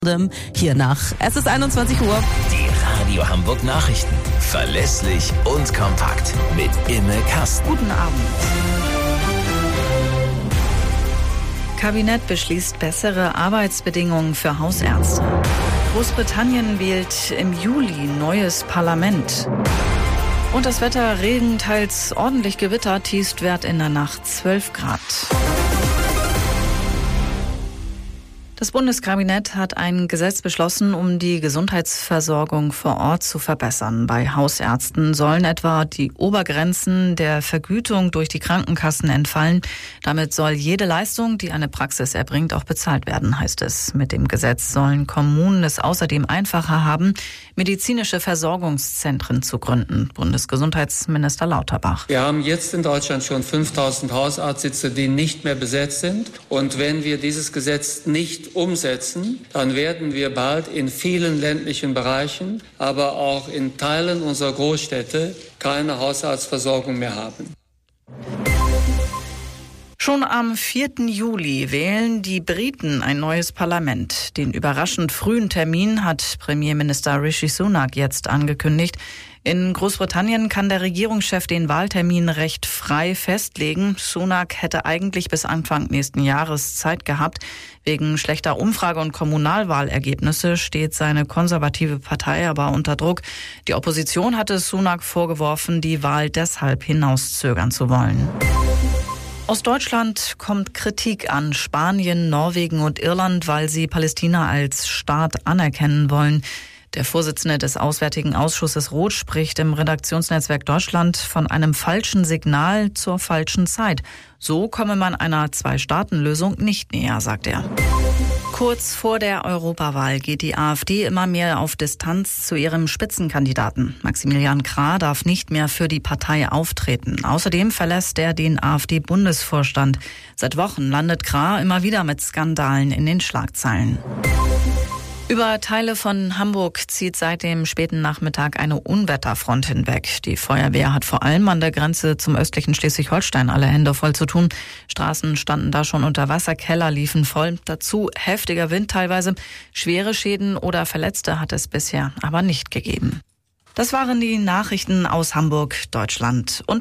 Hiernach. Es ist 21 Uhr. Die Radio Hamburg Nachrichten. Verlässlich und kompakt. Mit Imme Kasten. Guten Abend. Kabinett beschließt bessere Arbeitsbedingungen für Hausärzte. Großbritannien wählt im Juli neues Parlament. Und das Wetter: Regen, teils ordentlich Gewitter, Tiefstwert in der Nacht 12 Grad. Das Bundeskabinett hat ein Gesetz beschlossen, um die Gesundheitsversorgung vor Ort zu verbessern. Bei Hausärzten sollen etwa die Obergrenzen der Vergütung durch die Krankenkassen entfallen. Damit soll jede Leistung, die eine Praxis erbringt, auch bezahlt werden, heißt es. Mit dem Gesetz sollen Kommunen es außerdem einfacher haben, medizinische Versorgungszentren zu gründen. Bundesgesundheitsminister Lauterbach. Wir haben jetzt in Deutschland schon 5000 Hausarztsitze, die nicht mehr besetzt sind. Und wenn wir dieses Gesetz nicht umsetzen, dann werden wir bald in vielen ländlichen Bereichen, aber auch in Teilen unserer Großstädte keine Hausarztversorgung mehr haben. Schon am 4. Juli wählen die Briten ein neues Parlament. Den überraschend frühen Termin hat Premierminister Rishi Sunak jetzt angekündigt. In Großbritannien kann der Regierungschef den Wahltermin recht frei festlegen. Sunak hätte eigentlich bis Anfang nächsten Jahres Zeit gehabt. Wegen schlechter Umfrage- und Kommunalwahlergebnisse steht seine konservative Partei aber unter Druck. Die Opposition hatte Sunak vorgeworfen, die Wahl deshalb hinauszögern zu wollen. Aus Deutschland kommt Kritik an Spanien, Norwegen und Irland, weil sie Palästina als Staat anerkennen wollen. Der Vorsitzende des Auswärtigen Ausschusses Roth spricht im Redaktionsnetzwerk Deutschland von einem falschen Signal zur falschen Zeit. So komme man einer Zwei-Staaten-Lösung nicht näher, sagt er. Kurz vor der Europawahl geht die AfD immer mehr auf Distanz zu ihrem Spitzenkandidaten. Maximilian Krah darf nicht mehr für die Partei auftreten. Außerdem verlässt er den AfD-Bundesvorstand. Seit Wochen landet Krah immer wieder mit Skandalen in den Schlagzeilen. Über Teile von Hamburg zieht seit dem späten Nachmittag eine Unwetterfront hinweg. Die Feuerwehr hat vor allem an der Grenze zum östlichen Schleswig-Holstein alle Hände voll zu tun. Straßen standen da schon unter Wasser, Keller liefen voll. Dazu heftiger Wind teilweise. Schwere Schäden oder Verletzte hat es bisher aber nicht gegeben. Das waren die Nachrichten aus Hamburg, Deutschland. Und